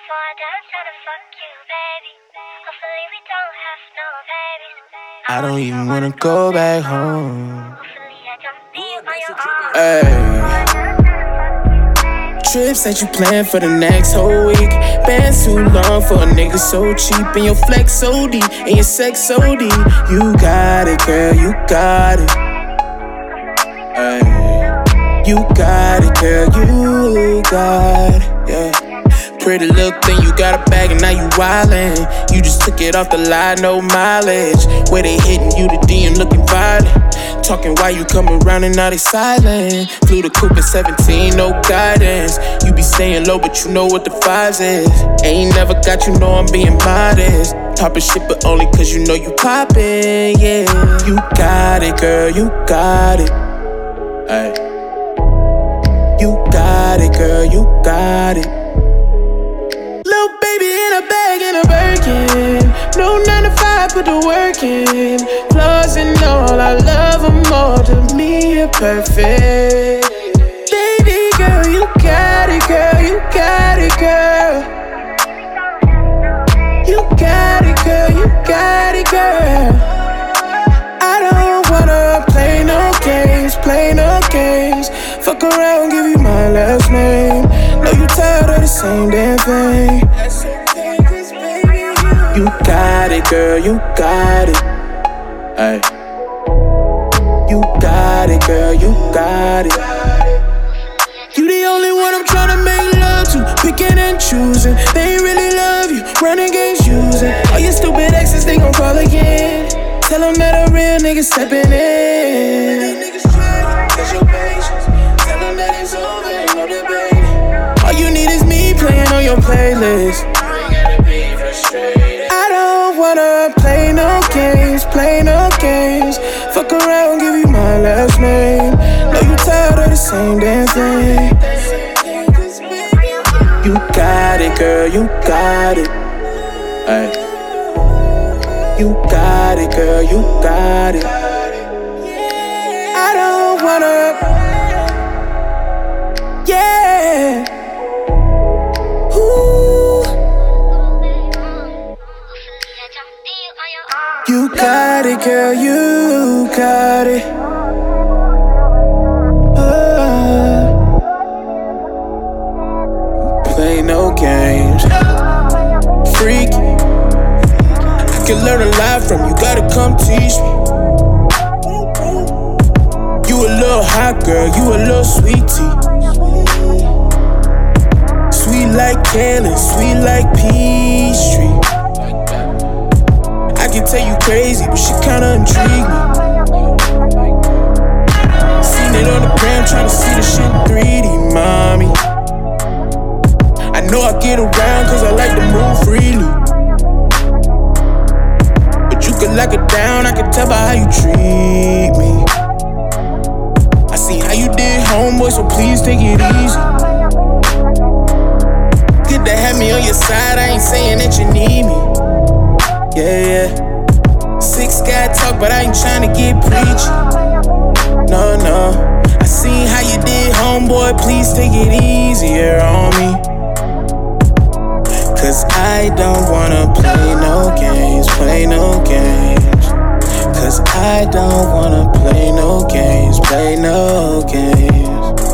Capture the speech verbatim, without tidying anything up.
I don't even wanna go back home. Ay. Trips that you plan for the next whole week. Been too long for a nigga so cheap. And your flex so deep, and your sex so deep. You got it, girl, you got it. Ay. You got it, girl, you got it, yeah. Pretty little thing, you got a bag and now you wildin'. You just took it off the line, no mileage. Where they hitting you, the D M looking violent. Talking why you come around and now they silent. Flew the coupe at seventeen, no guidance. You be staying low, but you know what the vibes is. Ain't never got you, know I'm being modest. Topping shit, but only cause you know you poppin', yeah. You got it, girl, you got it. Ay. You got it, girl, you got it. Little baby in a bag in a Birkin. No nine to five, put the work in. Flaws and all, I love them all. To me, you're perfect. Baby girl, you got it, girl, you got it, girl. You got it, girl, you got it, girl. I don't wanna play no games, play no games. Fuck around, give you my last name. Know you tired of the same damn thing. You got it, girl, you got it. Ay. You got it, girl, you got it. You the only one I'm tryna make love to. Picking and choosing, they ain't really love you. Running games using. All your stupid exes, they gon' call again. Tell them that a real nigga stepping in. Test your patience. Tell them that it's over, ain't no debate. All you need is me playing on your playlist. I don't wanna play no games, play no games. Fuck around, give you my last name. Know you tired of the same damn thing. You got it, girl, you got it. Ay. You got it, girl, you got it. I don't wanna, yeah. Ooh. You got it, girl, you got it. Uh, play no games. Freaky. I can learn a lot from you, gotta come teach me. You a little hot girl, you a little sweetie. Sweet like Kalen, sweet like Peachtree. I can tell you crazy, but she kinda intrigue me. Seen it on the gram, tryna see the shit in three D, mommy. I know I get around cause I like to move freely. But you can lock it down, I can tell by how you treat me. I see how you did, homeboy, so please take it easy. Good to have me on your side, I ain't saying that you need me. Yeah, yeah. Six guy talk, but I ain't tryna get preachy. No, no. I seen how you did, homeboy, please take it easier on me. Cause I don't wanna play no games, play no games. Cause I don't wanna play no games, play no games.